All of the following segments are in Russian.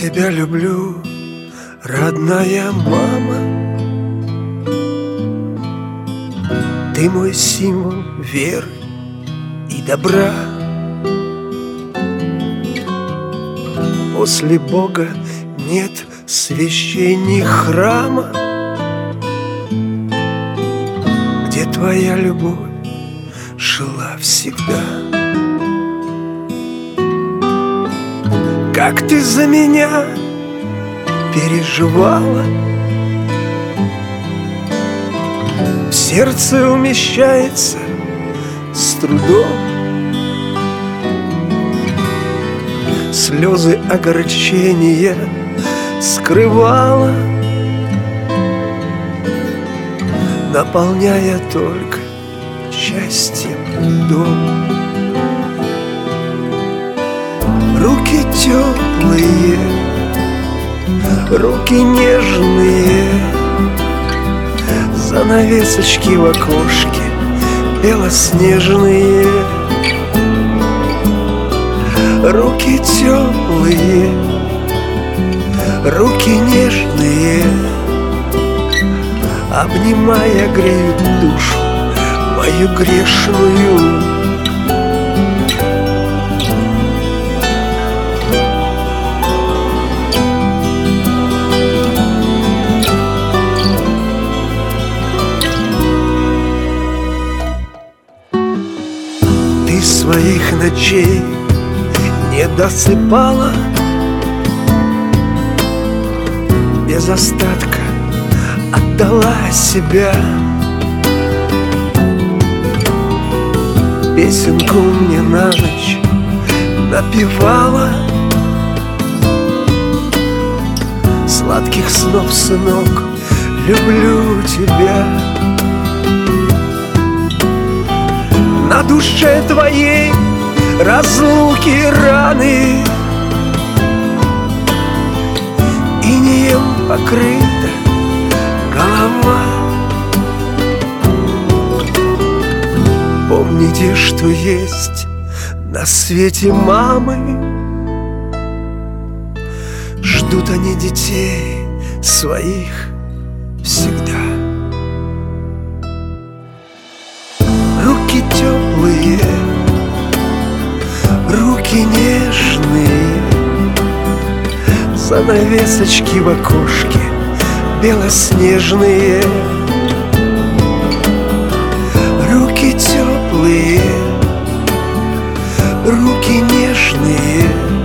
тебя люблю, родная мама. Ты мой символ веры и добра. После Бога нет священней храма, где твоя любовь жила всегда. Как ты за меня переживала, в сердце умещается с трудом. Слезы огорчения скрывала, наполняя только счастьем дом. Руки теплые, руки нежные, занавесочки в окошке белоснежные. Руки теплые, руки нежные, обнимая, греют душу мою грешную. Ты своих ночей не досыпала, без остатка отдала себя. Песенку мне на ночь напевала. Сладких снов, сынок, люблю тебя. На душе твоей разлуки раны, инеем покрыта голова. Помните, что есть на свете мамы, ждут они детей своих всегда. Руки теплые, руки нежные, занавесочки в окошке белоснежные. Руки теплые, руки нежные,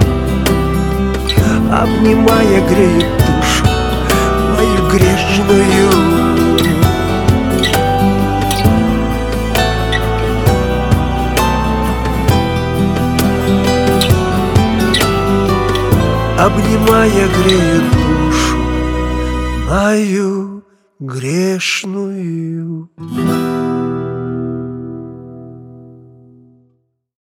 обнимая, греют душу мою грешную. Обнимая, греют душу мою грешную.